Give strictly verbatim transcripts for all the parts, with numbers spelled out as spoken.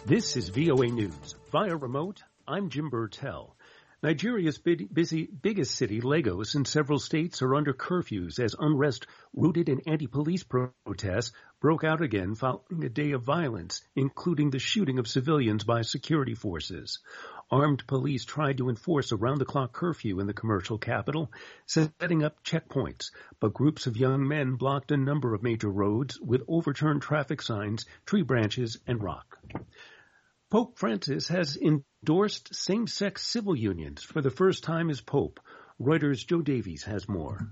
This is V O A News. Via remote, I'm Jim Burtell. Nigeria's big, busy, biggest city, Lagos, and several states are under curfews as unrest rooted in anti-police protests broke out again following a day of violence, including the shooting of civilians by security forces. Armed police tried to enforce a round-the-clock curfew in the commercial capital, setting up checkpoints, but groups of young men blocked a number of major roads with overturned traffic signs, tree branches, and rock. Pope Francis has endorsed same-sex civil unions for the first time as Pope. Reuters' Joe Davies has more.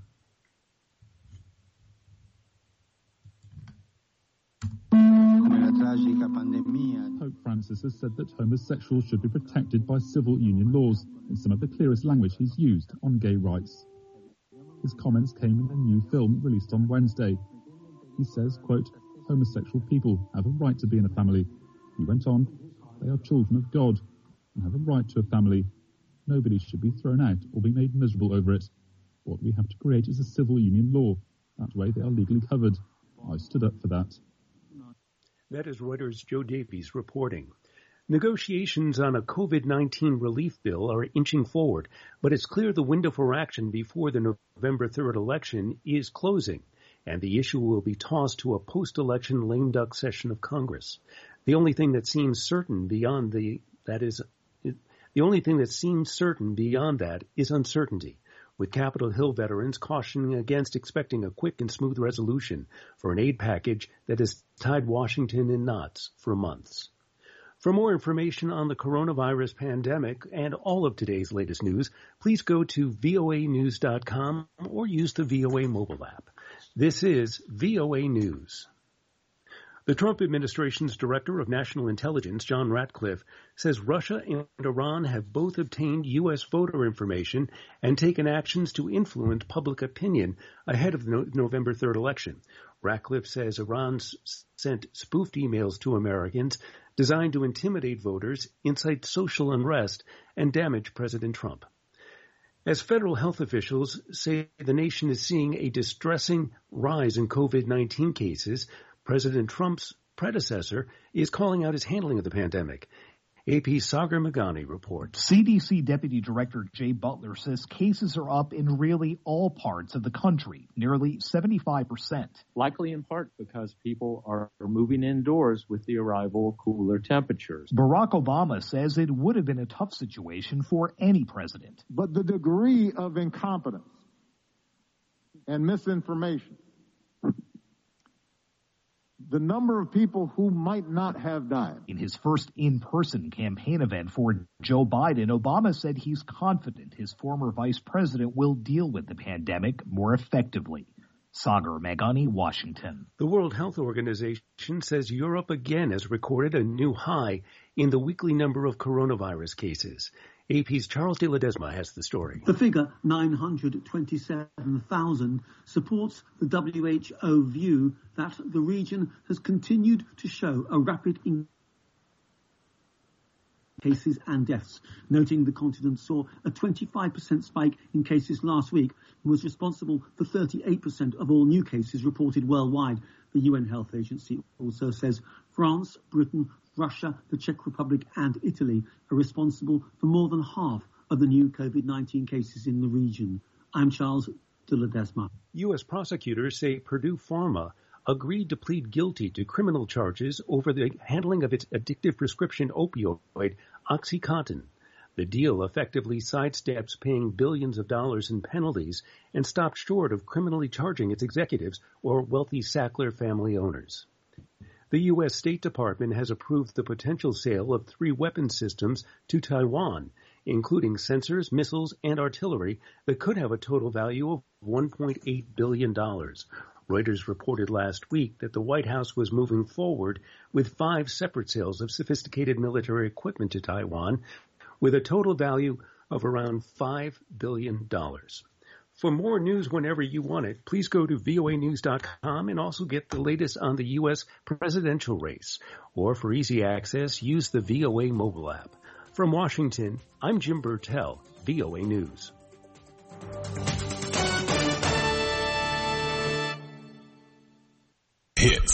Pope Francis has said that homosexuals should be protected by civil union laws in some of the clearest language he's used on gay rights. His comments came in a new film released on Wednesday. He says, quote, homosexual people have a right to be in a family. He went on, they are children of God and have a right to a family. Nobody should be thrown out or be made miserable over it. What we have to create is a civil union law. That way they are legally covered. I stood up for that. That is Reuters' Joe Davies reporting. Negotiations on a COVID nineteen relief bill are inching forward, but it's clear the window for action before the November third election is closing, and the issue will be tossed to a post-election lame duck session of Congress. The only thing that seems certain beyond the that is the only thing that seems certain beyond that is uncertainty, with Capitol Hill veterans cautioning against expecting a quick and smooth resolution for an aid package that has tied Washington in knots for months. For more information on the coronavirus pandemic and all of today's latest news, please go to V O A news dot com or use the V O A mobile app. This is V O A News. The Trump administration's Director of National Intelligence, John Ratcliffe, says Russia and Iran have both obtained U S voter information and taken actions to influence public opinion ahead of the November third election. Ratcliffe says Iran sent spoofed emails to Americans designed to intimidate voters, incite social unrest, and damage President Trump. As federal health officials say the nation is seeing a distressing rise in COVID nineteen cases, President Trump's predecessor is calling out his handling of the pandemic. A P's Sagar Meghani reports. C D C Deputy Director Jay Butler says cases are up in really all parts of the country, nearly seventy-five percent. Likely in part because people are moving indoors with the arrival of cooler temperatures. Barack Obama says it would have been a tough situation for any president. But the degree of incompetence and misinformation, the number of people who might not have died. In his first in-person campaign event for Joe Biden, Obama said he's confident his former vice president will deal with the pandemic more effectively. Sagar Meghani, Washington. The World Health Organization says Europe again has recorded a new high in the weekly number of coronavirus cases. A P's Charles de Ledesma has the story. The figure, nine hundred twenty-seven thousand, supports the W H O view that the region has continued to show a rapid increase in cases and deaths, noting the continent saw a twenty-five percent spike in cases last week and was responsible for thirty-eight percent of all new cases reported worldwide. The U N Health Agency also says France, Britain, Russia, the Czech Republic and Italy are responsible for more than half of the new COVID nineteen cases in the region. I'm Charles de Ledesma. U S prosecutors say Purdue Pharma agreed to plead guilty to criminal charges over the handling of its addictive prescription opioid, OxyContin. The deal effectively sidesteps paying billions of dollars in penalties and stopped short of criminally charging its executives or wealthy Sackler family owners. The U S State Department has approved the potential sale of three weapon systems to Taiwan, including sensors, missiles, and artillery that could have a total value of one point eight billion dollars. Reuters reported last week that the White House was moving forward with five separate sales of sophisticated military equipment to Taiwan, with a total value of around five billion dollars. For more news whenever you want it, please go to V O A news dot com and also get the latest on the U S presidential race. Or for easy access, use the V O A mobile app. From Washington, I'm Jim Burtell, V O A News.